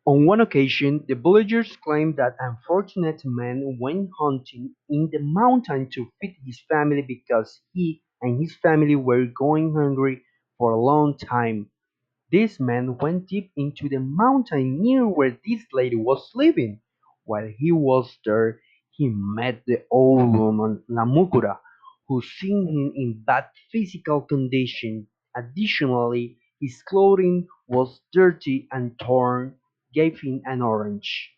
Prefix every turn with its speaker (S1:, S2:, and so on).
S1: On one occasion, the villagers claimed that unfortunate man went hunting in the mountain to feed his family because he and his family were going hungry for a long time. This man went deep into the mountain near where this lady was living. While he was there, he met the old woman Lamukura, who seen him in bad physical condition. Additionally, his clothing was dirty and torn, gave him an orange.